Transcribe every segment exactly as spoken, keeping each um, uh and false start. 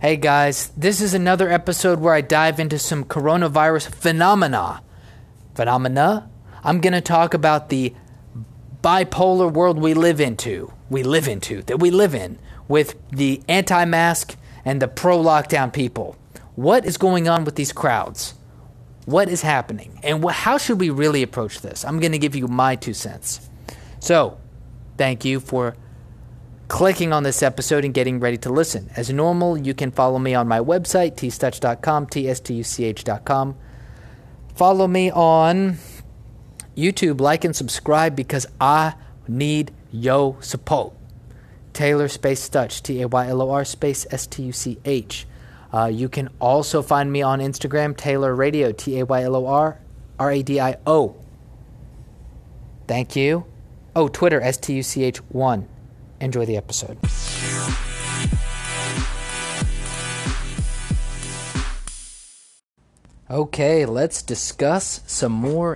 Hey guys, this is another episode where I dive into some coronavirus phenomena. Phenomena? I'm going to talk about the bipolar world we live into, we live into, that we live in, with the anti-mask and the pro-lockdown people. What is going on with these crowds? What is happening? And wh- how should we really approach this? I'm going to give you my two cents. So, thank you for clicking on this episode and getting ready to listen. As normal, you can follow me on my website, t stuch dot com, T S T U C H dot com. Follow me on YouTube, like and subscribe because I need yo support. Taylor space Stuch, T A Y L O R space S T U C H. Uh, you can also find me on Instagram, Taylor Radio, T A Y L O R R A D I O. Thank you. Oh, Twitter, S T U C H one. Enjoy the episode. Okay, let's discuss some more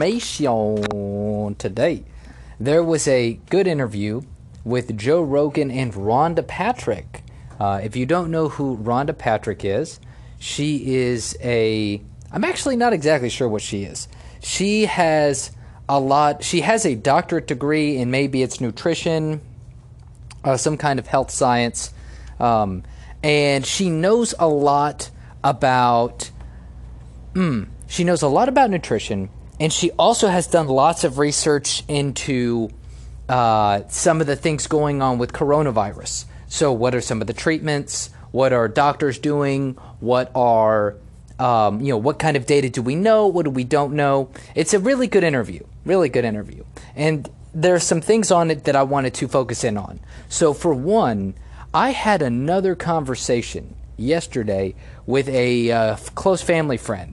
information today. There was a good interview with Joe Rogan and Rhonda Patrick. Uh, if you don't know who Rhonda Patrick is, she is a... I'm actually not exactly sure what she is. She has a lot... She has a doctorate degree in maybe it's nutrition... Uh, some kind of health science, um, and she knows a lot about, mm, she knows a lot about nutrition, and she also has done lots of research into uh, some of the things going on with coronavirus. So what are some of the treatments? What are doctors doing? What are, um, you know, what kind of data do we know? What do we don't know? It's a really good interview, really good interview. And there's some things on it that I wanted to focus in on. So for one, I had another conversation yesterday with a uh, close family friend.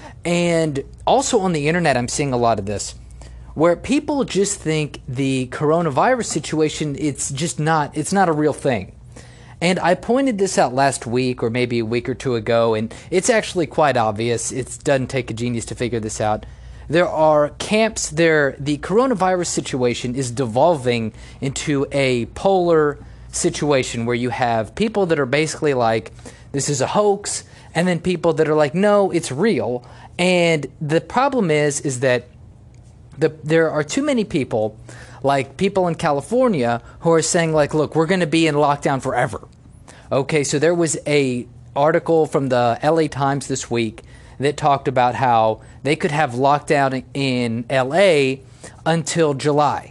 And also on the internet, I'm seeing a lot of this, where people just think the coronavirus situation, it's just not, it's not a real thing. And I pointed this out last week or maybe a week or two ago, and it's actually quite obvious. It doesn't take a genius to figure this out. There are camps there. The coronavirus situation is devolving into a polar situation where you have people that are basically like, this is a hoax, and then people that are like, no, it's real. And the problem is, is that the, there are too many people, like people in California, who are saying like, look, we're going to be in lockdown forever. Okay, so there was a article from the L A Times this week that talked about how they could have lockdown in L A until July.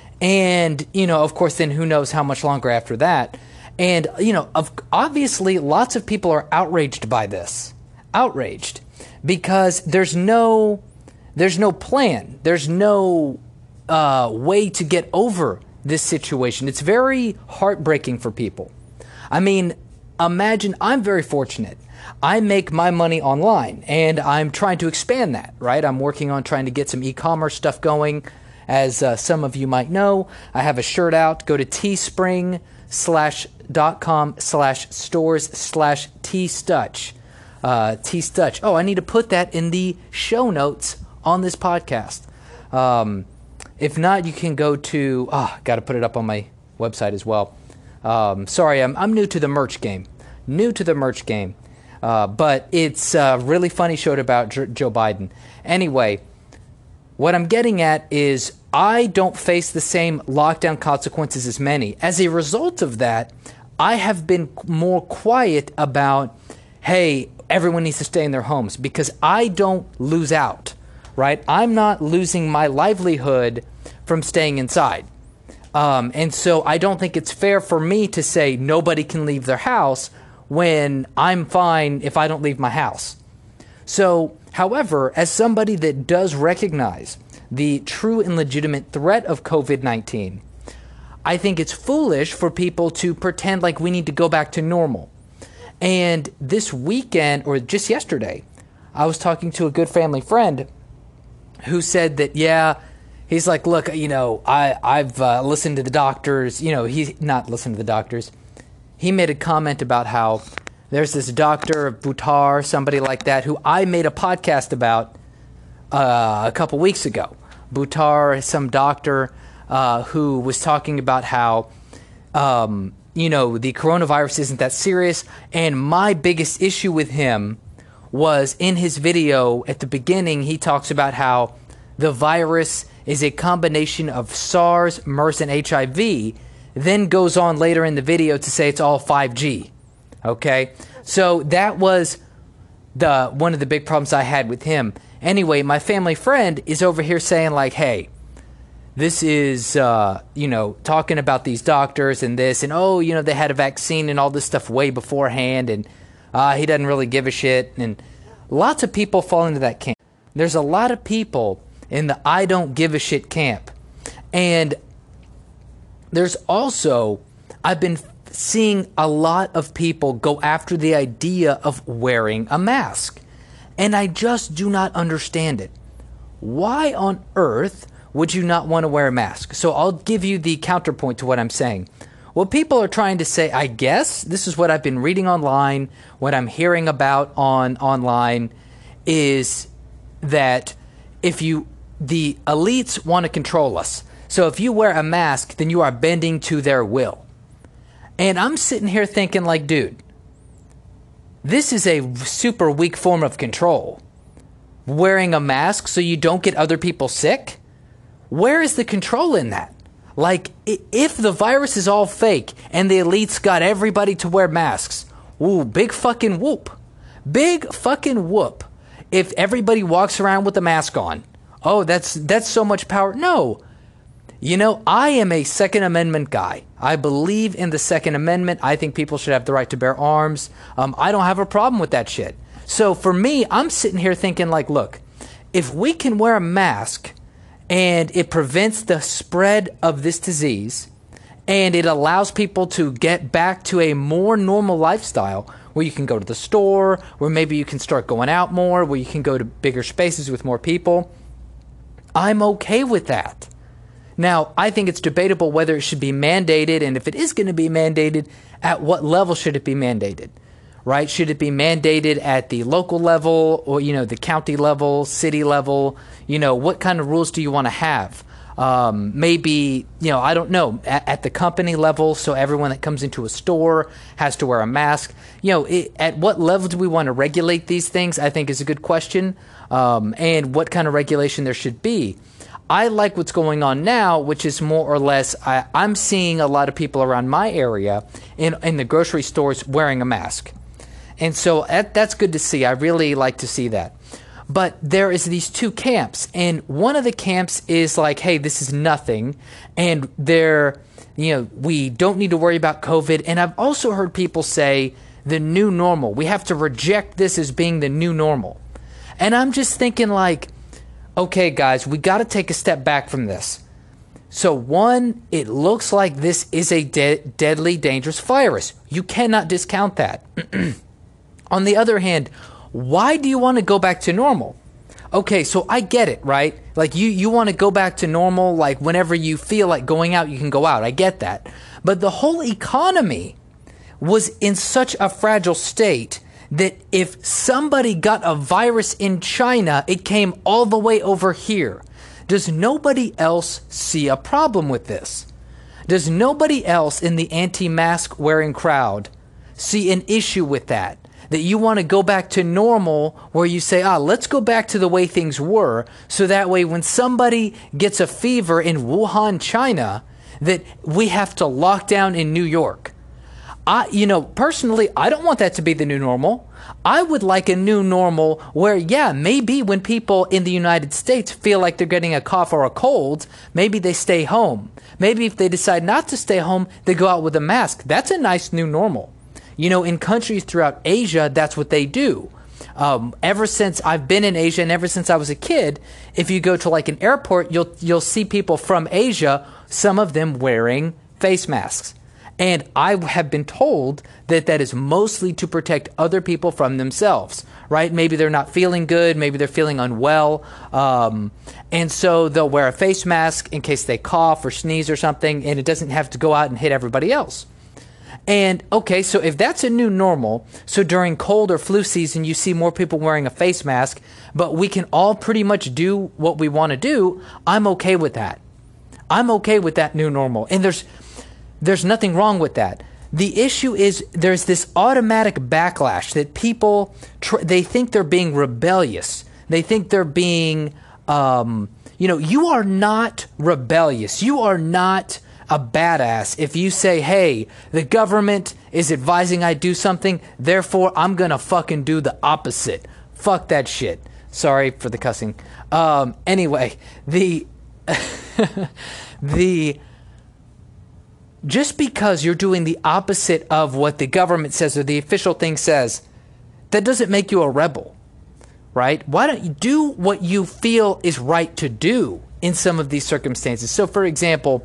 And, you know, of course, then who knows how much longer after that. And, you know, of, obviously lots of people are outraged by this. Outraged. Because there's no, there's no plan. There's no uh, way to get over this situation. It's very heartbreaking for people. I mean, imagine, I'm very fortunate. I make my money online, and I'm trying to expand that, right? I'm working on trying to get some e-commerce stuff going. As uh, some of you might know, I have a shirt out. Go to teespring slash dot com slash stores slash tstuch. Uh, tstuch. Oh, I need to put that in the show notes on this podcast. Um, if not, you can go to, ah, oh, got to put it up on my website as well. Um, sorry, I'm, I'm new to the merch game. New to the merch game. Uh, but it's a really funny show about J- Joe Biden. Anyway, what I'm getting at is I don't face the same lockdown consequences as many. As a result of that, I have been more quiet about, hey, everyone needs to stay in their homes because I don't lose out, right? I'm not losing my livelihood from staying inside. Um, and so I don't think it's fair for me to say nobody can leave their house when I'm fine if I don't leave my house. So, however, as somebody that does recognize the true and legitimate threat of covid nineteen, I think it's foolish for people to pretend like we need to go back to normal. And this weekend, or just yesterday, I was talking to a good family friend who said that, yeah, he's like, look, you know, I, I've uh, listened to the doctors, you know, he's not listened to the doctors. He made a comment about how there's this doctor, Buttar, somebody like that, who I made a podcast about uh, a couple weeks ago. Buttar, some doctor uh, who was talking about how, um, you know, the coronavirus isn't that serious. And my biggest issue with him was in his video at the beginning, he talks about how the virus is a combination of SARS, MERS, and H I V, then goes on later in the video to say it's all five G. Okay? So that was the one of the big problems I had with him. Anyway, my family friend is over here saying like, hey, this is, uh, you know, talking about these doctors and this, and oh, you know, they had a vaccine and all this stuff way beforehand, and uh, he doesn't really give a shit. And lots of people fall into that camp. There's a lot of people in the I don't give a shit camp. And there's also, I've been seeing a lot of people go after the idea of wearing a mask. And I just do not understand it. Why on earth would you not want to wear a mask? So I'll give you the counterpoint to what I'm saying. What people are trying to say, I guess, this is what I've been reading online, what I'm hearing about on online, is that if you, the elites want to control us. So if you wear a mask, then you are bending to their will. And I'm sitting here thinking like, dude, this is a super weak form of control. Wearing a mask so you don't get other people sick? Where is the control in that? Like, if the virus is all fake and the elites got everybody to wear masks, ooh, big fucking whoop. Big fucking whoop. If everybody walks around with a mask on, oh, that's that's so much power. No. You know, I am a Second Amendment guy. I believe in the Second Amendment. I think people should have the right to bear arms. Um, I don't have a problem with that shit. So for me, I'm sitting here thinking like, look, if we can wear a mask and it prevents the spread of this disease and it allows people to get back to a more normal lifestyle where you can go to the store, where maybe you can start going out more, where you can go to bigger spaces with more people, I'm okay with that. Now, I think it's debatable whether it should be mandated, and if it is going to be mandated, at what level should it be mandated, right? Should it be mandated at the local level or, you know, the county level, city level? You know, what kind of rules do you want to have? Um, maybe, you know, I don't know, at, at the company level, so everyone that comes into a store has to wear a mask. You know, it, at what level do we want to regulate these things, I think is a good question, um, and what kind of regulation there should be. I like what's going on now, which is more or less, I, I'm seeing a lot of people around my area in, in the grocery stores wearing a mask. And so that, that's good to see. I really like to see that. But there is these two camps, and one of the camps is like, hey, this is nothing, and they're, you know, we don't need to worry about COVID. And I've also heard people say the new normal. We have to reject this as being the new normal. And I'm just thinking like, okay, guys, we got to take a step back from this. So one, it looks like this is a de- deadly, dangerous virus. You cannot discount that. On the other hand, why do you want to go back to normal? Okay, so I get it, right? Like you, you want to go back to normal, like whenever you feel like going out, you can go out. I get that. But the whole economy was in such a fragile state that if somebody got a virus in China, it came all the way over here. Does nobody else see a problem with this? Does nobody else in the anti-mask wearing crowd see an issue with that? That you want to go back to normal, where you say, ah, let's go back to the way things were, so that way when somebody gets a fever in Wuhan, China, that we have to lock down in New York. I, you know, personally, I don't want that to be the new normal. I would like a new normal where, yeah, maybe when people in the United States feel like they're getting a cough or a cold, maybe they stay home. Maybe if they decide not to stay home, they go out with a mask. That's a nice new normal. You know, in countries throughout Asia, that's what they do. Um, ever since I've been in Asia and ever since I was a kid, if you go to like an airport, you'll you'll see people from Asia, some of them wearing face masks. And I have been told that that is mostly to protect other people from themselves, right? Maybe they're not feeling good. Maybe they're feeling unwell. Um, and so they'll wear a face mask in case they cough or sneeze or something, and it doesn't have to go out and hit everybody else. And okay, so if that's a new normal, so during cold or flu season, you see more people wearing a face mask, but we can all pretty much do what we want to do, I'm okay with that. I'm okay with that new normal. And there's There's nothing wrong with that. the issue is there's this automatic backlash that people, tr- they think they're being rebellious. They think they're being, um, you know, you are not rebellious. You are not a badass if you say, hey, the government is advising I do something, therefore I'm going to fucking do the opposite. Fuck that shit. Sorry for the cussing. Um, anyway, the, the, just because you're doing the opposite of what the government says or the official thing says, that doesn't make you a rebel, right? Why don't you do what you feel is right to do in some of these circumstances? So, for example,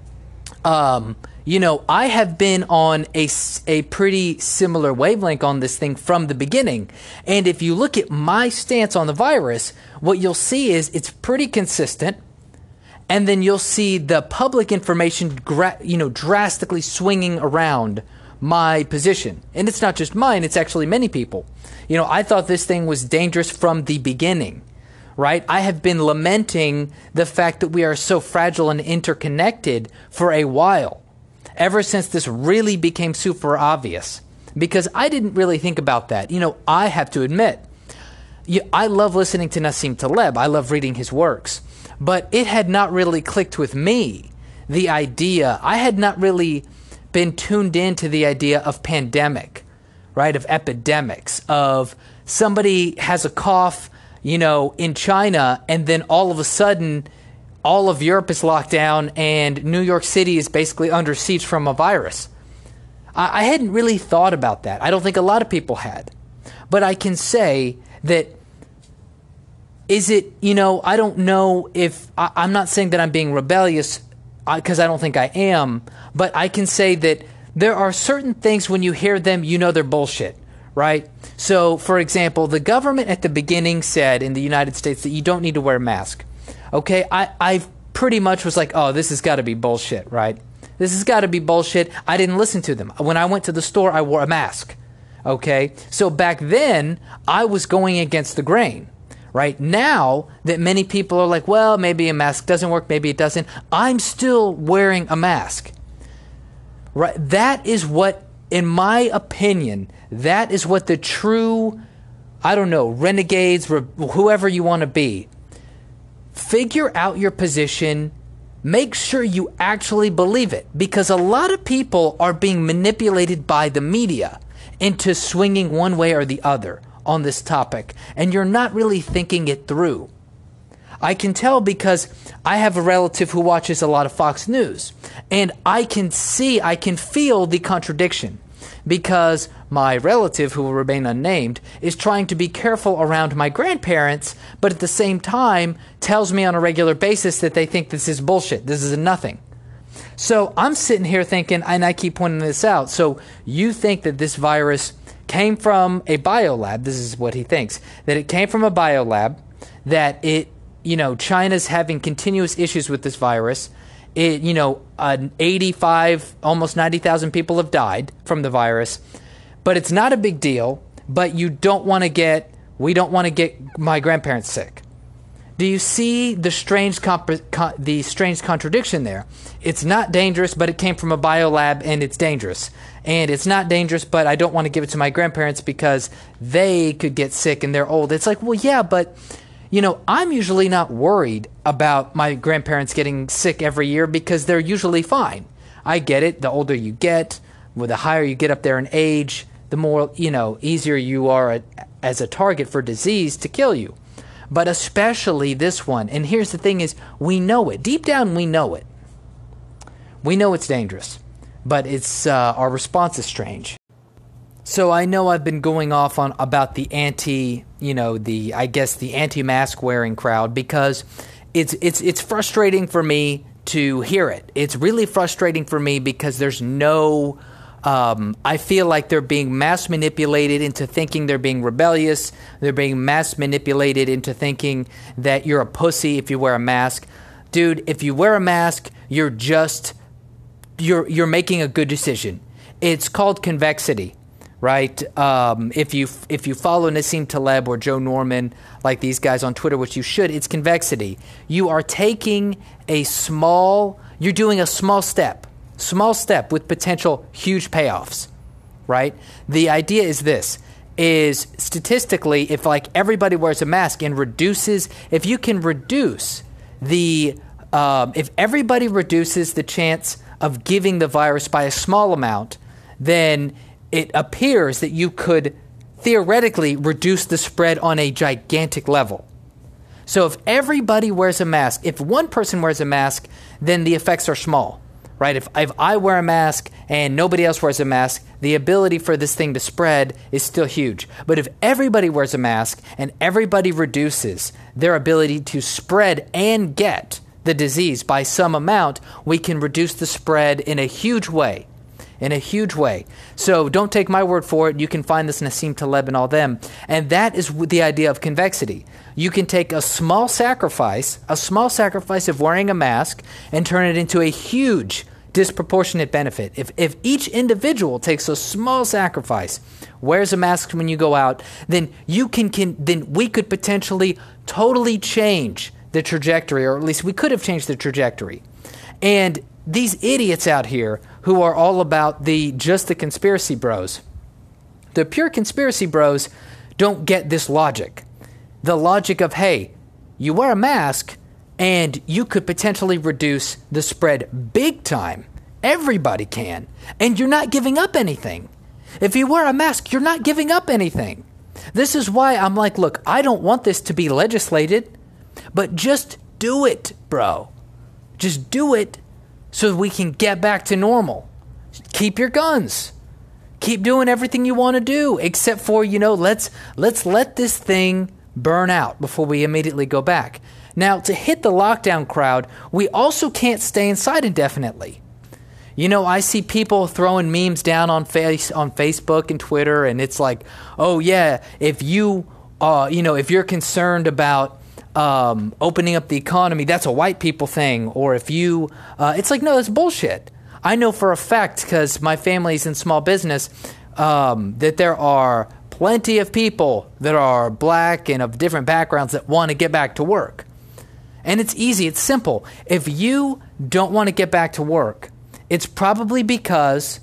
um, you know, I have been on a, a pretty similar wavelength on this thing from the beginning. And if you look at my stance on the virus, what you'll see is it's pretty consistent. And then you'll see the public information, gra- you know, drastically swinging around my position. And it's not just mine, it's actually many people. You know, I thought this thing was dangerous from the beginning, right? I have been lamenting the fact that we are so fragile and interconnected for a while, ever since this really became super obvious. Because I didn't really think about that. You know, I have to admit, I love listening to Nassim Taleb. I love reading his works. But it had not really clicked with me, the idea. I had not really been tuned into the idea of pandemic, right? Of epidemics, of somebody has a cough, you know, in China, and then all of a sudden, all of Europe is locked down and New York City is basically under siege from a virus. I, I hadn't really thought about that. I don't think a lot of people had. But I can say that Is it, you know, I don't know if, I, I'm not saying that I'm being rebellious because I, I don't think I am, but I can say that there are certain things when you hear them, you know they're bullshit, right? So, for example, the government at the beginning said in the United States that you don't need to wear a mask. Okay, I, I pretty much was like, oh, this has got to be bullshit, right? This has got to be bullshit. I didn't listen to them. When I went to the store, I wore a mask, okay? So back then, I was going against the grain. Right now that many people are like, well, maybe a mask doesn't work, maybe it doesn't. I'm still wearing a mask. Right? That is what, in my opinion, that is what the true, I don't know, renegades, whoever you want to be, figure out your position. Make sure you actually believe it, because a lot of people are being manipulated by the media into swinging one way or the other on this topic, and you're not really thinking it through. I can tell because I have a relative who watches a lot of Fox News, and I can see, I can feel the contradiction, because my relative, who will remain unnamed, is trying to be careful around my grandparents, but at the same time tells me on a regular basis that they think this is bullshit, this is a nothing. So I'm sitting here thinking, and I keep pointing this out, so you think that this virus came from a biolab, this is what he thinks, that it came from a biolab, that it, you know, China's having continuous issues with this virus. It, you know, uh, eighty-five, almost ninety thousand people have died from the virus, but it's not a big deal, but you don't want to get, we don't want to get my grandparents sick. Do you see the strange comp- con- the strange contradiction there? It's not dangerous, but it came from a biolab and it's dangerous. And it's not dangerous, but I don't want to give it to my grandparents because they could get sick and they're old. It's like, well, yeah, but, you know, I'm usually not worried about my grandparents getting sick every year because they're usually fine. I get it. The older you get, well, the higher you get up there in age, the more, you know, easier you are a, as a target for disease to kill you. But especially this one. And here's the thing is, we know it. Deep down, we know it. We know it's dangerous. But it's uh, our response is strange. So I know I've been going off on about the anti, you know, the I guess the anti-mask wearing crowd because it's it's it's frustrating for me to hear it. It's really frustrating for me because there's no Um, I feel like they're being mass manipulated into thinking they're being rebellious. They're being mass manipulated into thinking that you're a pussy if you wear a mask. Dude, if you wear a mask, you're just, you're you're making a good decision. It's called convexity, right? Um, if you if you follow Nassim Taleb or Joe Norman, like these guys on Twitter, which you should, it's convexity. You are taking a small, you're doing a small step. Small step with potential huge payoffs, right? The idea is this, is statistically, if like everybody wears a mask and reduces, if you can reduce the, um, if everybody reduces the chance of giving the virus by a small amount, then it appears that you could theoretically reduce the spread on a gigantic level. So if everybody wears a mask, if one person wears a mask, then the effects are small, right? If, if I wear a mask and nobody else wears a mask, the ability for this thing to spread is still huge. But if everybody wears a mask and everybody reduces their ability to spread and get the disease by some amount, we can reduce the spread in a huge way. In a huge way. So don't take my word for it. You can find this in Nassim Taleb and all them. And that is the idea of convexity. You can take a small sacrifice, a small sacrifice of wearing a mask, and turn it into a huge disproportionate benefit. If if each individual takes a small sacrifice, wears a mask when you go out, then you can, can then we could potentially totally change the trajectory, or at least we could have changed the trajectory. And these idiots out here who are all about the just the conspiracy bros, the pure conspiracy bros don't get this logic. The logic of, hey, you wear a mask and you could potentially reduce the spread big time. Everybody can. And you're not giving up anything. If you wear a mask, you're not giving up anything. This is why I'm like, look, I don't want this to be legislated, but just do it, bro. Just do it. So we can get back to normal. Keep your guns. Keep doing everything you want to do, except for, you know, let's let's let this thing burn out before we immediately go back. Now, to hit the lockdown crowd, we also can't stay inside indefinitely. You know, I see people throwing memes down on face on Facebook and Twitter, and it's like, oh yeah, if you, uh, you know, if you're concerned about Um, opening up the economy, that's a white people thing. Or if you, uh, it's like, no, that's bullshit. I know for a fact, because my family's in small business, um, that there are plenty of people that are black and of different backgrounds that want to get back to work. And it's easy, it's simple. If you don't want to get back to work, it's probably because,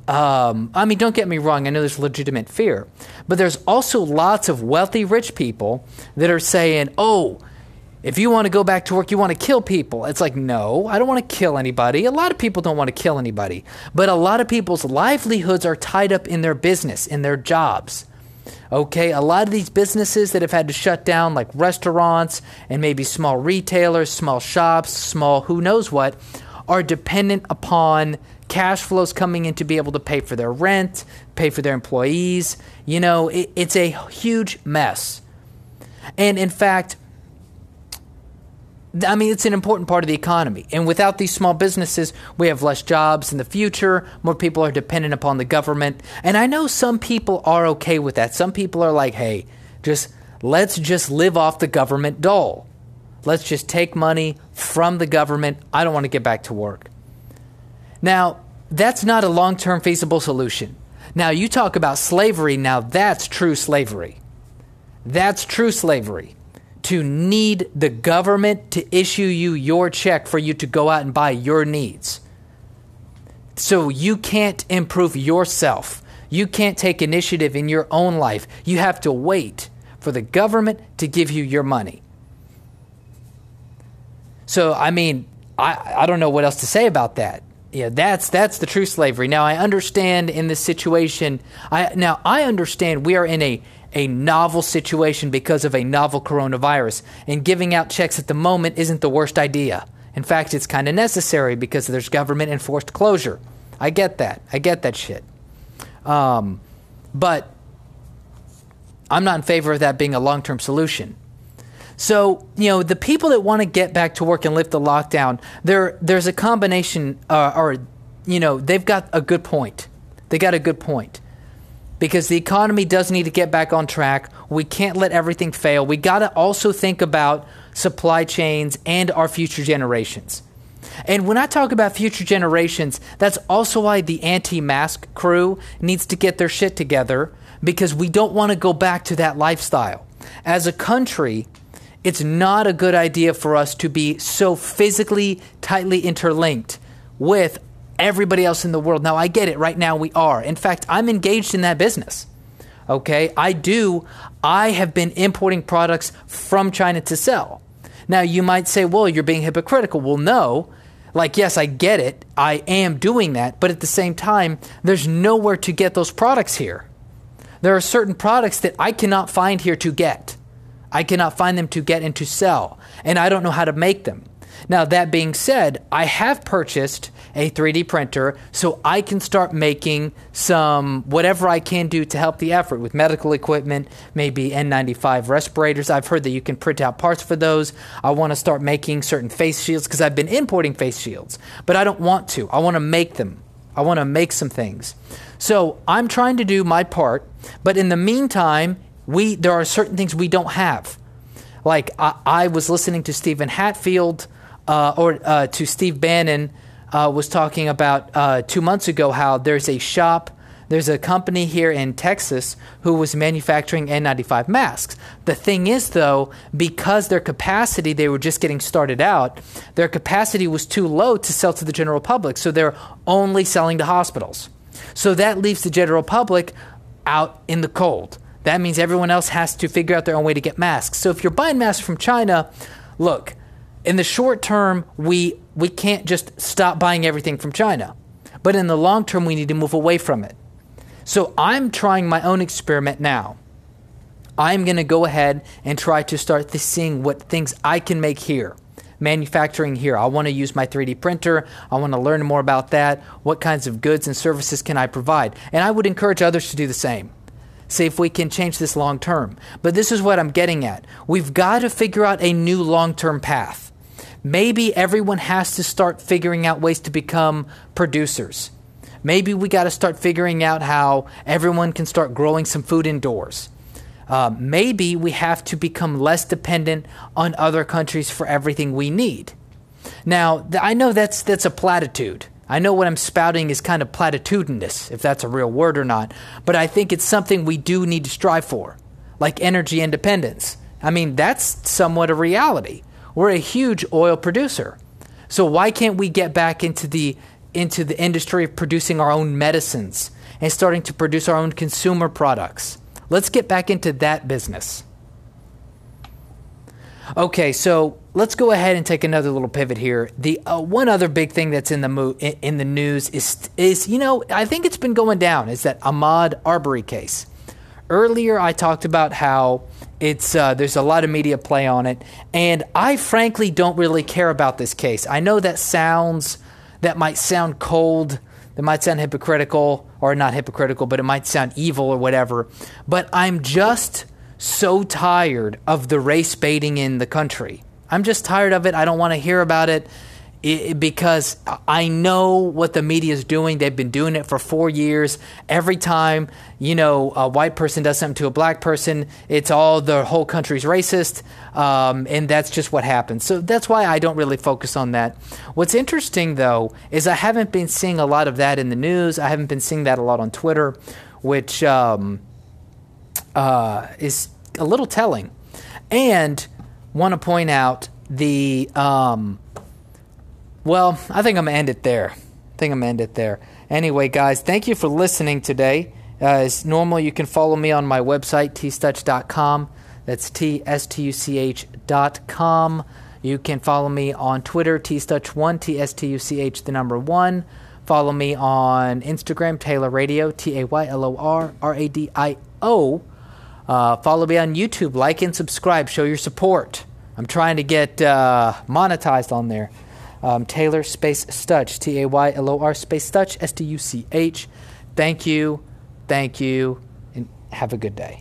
um, I mean, don't get me wrong, I know there's legitimate fear, but there's also lots of wealthy, rich people that are saying, oh, if you want to go back to work, you want to kill people. It's like, no, I don't want to kill anybody. A lot of people don't want to kill anybody, but a lot of people's livelihoods are tied up in their business, in their jobs. Okay, a lot of these businesses that have had to shut down, like restaurants and maybe small retailers, small shops, small who knows what, are dependent upon cash flows coming in to be able to pay for their rent, pay for their employees. You know, it, it's a huge mess. And in fact, I mean, it's an important part of the economy. And without these small businesses, we have less jobs in the future. More people are dependent upon the government. And I know some people are okay with that. Some people are like, hey, just let's just live off the government dole. Let's just take money from the government. I don't want to get back to work. Now, that's not a long-term feasible solution. Now, you talk about slavery. Now, that's true slavery. That's true slavery. To need the government to issue you your check for you to go out and buy your needs. So you can't improve yourself. You can't take initiative in your own life. You have to wait for the government to give you your money. So, I mean, I, I don't know what else to say about that. Yeah, that's that's the true slavery. Now, I understand in this situation, I now I understand we are in a, a novel situation because of a novel coronavirus, and giving out checks at the moment isn't the worst idea. In fact, it's kind of necessary because there's government enforced closure. I get that. I get that shit. Um, but I'm not in favor of that being a long-term solution. So, you know, the people that want to get back to work and lift the lockdown, there, there's a combination, uh, or, you know, they've got a good point. They got a good point. Because the economy does need to get back on track. We can't let everything fail. We got to also think about supply chains and our future generations. And when I talk about future generations, that's also why the anti-mask crew needs to get their shit together, because we don't want to go back to that lifestyle. As a country, it's not a good idea for us to be so physically tightly interlinked with everybody else in the world. Now, I get it. Right now, we are. In fact, I'm engaged in that business. Okay, I do. I have been importing products from China to sell. Now, you might say, well, you're being hypocritical. Well, no. Like, yes, I get it. I am doing that. But at the same time, there's nowhere to get those products here. There are certain products that I cannot find here to get. I cannot find them to get and to sell. And I don't know how to make them. Now, that being said, I have purchased a three D printer so I can start making some whatever I can do to help the effort with medical equipment, maybe N ninety-five respirators. I've heard that you can print out parts for those. I want to start making certain face shields because I've been importing face shields, but I don't want to. I want to make them. I want to make some things. So I'm trying to do my part, but in the meantime, we there are certain things we don't have. Like I, I was listening to Stephen Hatfield uh, or uh, to Steve Bannon uh, was talking about uh, two months ago how there's a shop, there's a company here in Texas who was manufacturing N ninety-five masks. The thing is, though, because their capacity, they were just getting started out, their capacity was too low to sell to the general public, so they're only selling to hospitals. So that leaves the general public out in the cold. That means everyone else has to figure out their own way to get masks. So if you're buying masks from China, look, in the short term, we we can't just stop buying everything from China. But in the long term, we need to move away from it. So I'm trying my own experiment now. I'm going to go ahead and try to start seeing what things I can make here, manufacturing here. I want to use my three D printer. I want to learn more about that. What kinds of goods and services can I provide? And I would encourage others to do the same. See if we can change this long term. But this is what I'm getting at. We've got to figure out a new long-term path. Maybe everyone has to start figuring out ways to become producers. Maybe we got to start figuring out how everyone can start growing some food indoors. Uh, maybe we have to become less dependent on other countries for everything we need. Now, th- I know that's that's a platitude. I know what I'm spouting is kind of platitudinous, if that's a real word or not, but I think it's something we do need to strive for, like energy independence. I mean, that's somewhat a reality. We're a huge oil producer. So why can't we get back into the into the industry of producing our own medicines and starting to produce our own consumer products? Let's get back into that business. Okay, so let's go ahead and take another little pivot here. The uh, one other big thing that's in the mo- in, in the news is is you know I think it's been going down is that Ahmaud Arbery case. Earlier, I talked about how it's uh, there's a lot of media play on it, and I frankly don't really care about this case. I know that sounds that might sound cold, that might sound hypocritical, or not hypocritical, but it might sound evil or whatever. But I'm just so tired of the race baiting in the country. I'm just tired of it. I don't want to hear about it, it because I know what the media is doing. They've been doing it for four years. Every time, you know, a white person does something to a black person, it's all the whole country's racist, um, and that's just what happens. So that's why I don't really focus on that. What's interesting, though, is I haven't been seeing a lot of that in the news. I haven't been seeing that a lot on Twitter, which um, uh, is a little telling. And want to point out the... Um, Well, I think I'm going to end it there. I think I'm going to end it there. Anyway, guys, thank you for listening today. Uh, as normal, you can follow me on my website, t stuch dot com. That's T S T U C H dot com. You can follow me on Twitter, t stuch one, T S T U C H, the number one. Follow me on Instagram, Taylor Radio, T A Y L O R R A D I O. Uh, follow me on YouTube. Like and subscribe. Show your support. I'm trying to get uh, monetized on there. Um, Taylor space Stuch, T A Y L O R space Stuch, S T U C H. Thank you, thank you, and have a good day.